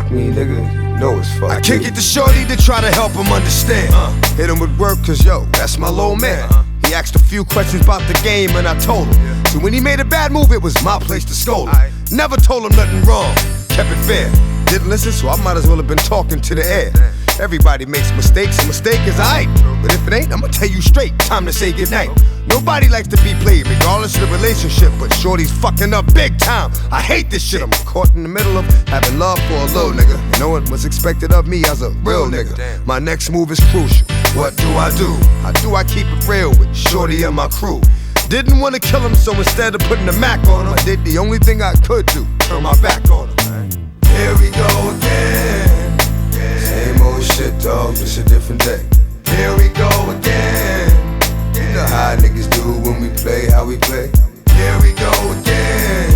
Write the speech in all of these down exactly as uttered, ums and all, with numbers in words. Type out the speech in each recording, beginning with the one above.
fuck me, nigga, you know it's fuck I kick it to shorty to try to help him understand. uh, Hit him with work cause yo, that's my little man. uh-huh. He asked a few questions about the game and I told him. yeah. So when he made a bad move, it was my place to scold him. I Never told him nothing wrong, kept it fair. Didn't listen, so I might as well have been talking to the air. Everybody makes mistakes, a mistake is aight. But if it ain't, I'ma tell you straight, time to say goodnight. Nobody likes to be played, regardless of the relationship, but shorty's fucking up big time. I hate this shit, I'm caught in the middle of having love for a little nigga. You know what was expected of me as a real nigga. My next move is crucial, what do I do? How do I keep it real with shorty and my crew? Didn't wanna kill him, so instead of putting the Mac on him, I did the only thing I could do, turn my back on him. Here we go again. Same old shit, dog, just a different day. Here we go again. You know how niggas do when we play, how we play. Here we go again.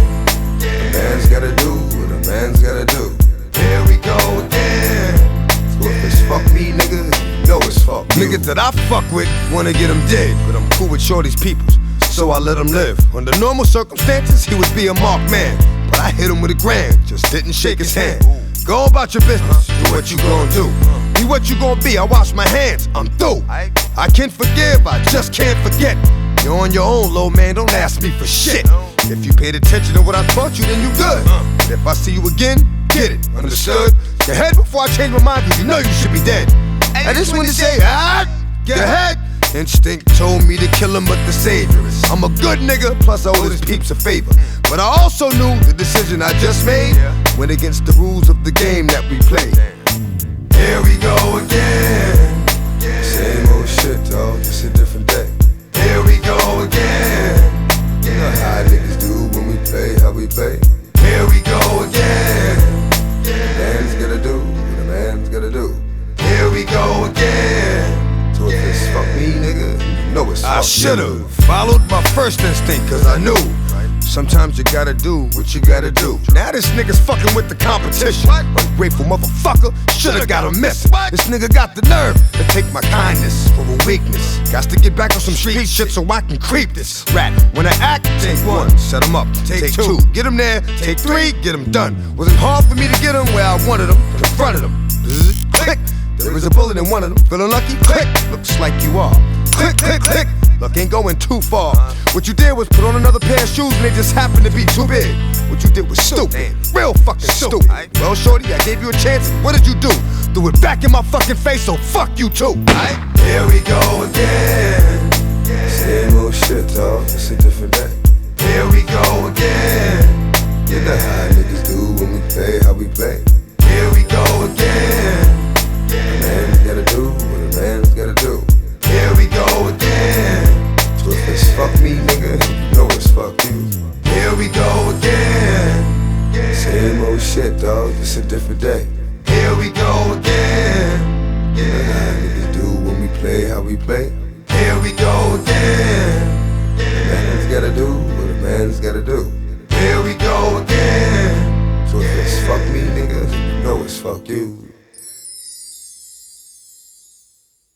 A man's gotta do what a man's gotta do. Here we go again. So if it's fuck me, nigga, you know it's fuck you. Niggas that I fuck with wanna get him dead, but I'm cool with shorty's peoples, so I let him live. Under normal circumstances, he would be a marked man, but I hit him with a grand, just didn't shake his hand. Go about your business, do what you gon' do. Be what you gon' be, I wash my hands, I'm through. I can forgive, I just can't forget. You're on your own, low man, don't ask me for shit. If you paid attention to what I taught you, then you good. But if I see you again, get it, understood? Get ahead before I change my mind, cause you know you should be dead. I just wanna say, ah, get ahead. Instinct told me to kill him, but the savior is I'm a good nigga, plus I owe his peeps a favor. But I also knew the decision I just made went against the rules of the game that we played. Here we go again. Same old shit, dog, just a different day. Here we go again. You know how niggas do when we play, how we play. Here we go again. A man's gotta do what a man's gotta do. Here we go again. So if it's fuck me, nigga, you know it's fuck I should've followed my first instinct, cause I knew sometimes you gotta do what you gotta do. Now this nigga's fucking with the competition. Ungrateful motherfucker, should've got him missing. This nigga got the nerve to take my kindness for a weakness. Got to get back on some street shit so I can creep this rat. When I act, take one, set him up. Take two, get him there. Take three, get him done. Wasn't hard for me to get him where I wanted him, confronted him. Click. There was a bullet in one of them. Feeling lucky? Click. Looks like you are. Click, click, click. Look, ain't going too far. What you did was put on another pair of shoes and they just happened to be too big. What you did was stupid. Real fucking stupid. Well, shorty, I gave you a chance. What did you do? Threw it back in my fucking face, so fuck you too. Here we go again. Same old shit, dog. It's a different day. Here we go again. You know how niggas do when we play, how we play. Here we go again. A man's gotta do what a man's gotta do. Here we go again. So if it's fuck me, nigga, you know it's fuck you. Here we go again. Same old shit, dog, just a different day. Here we go again. You know how niggas do when we play, how we play. Here we go again. A man's gotta do what a man's gotta do. Here we go again. So if it's fuck me, nigga, you know it's fuck you.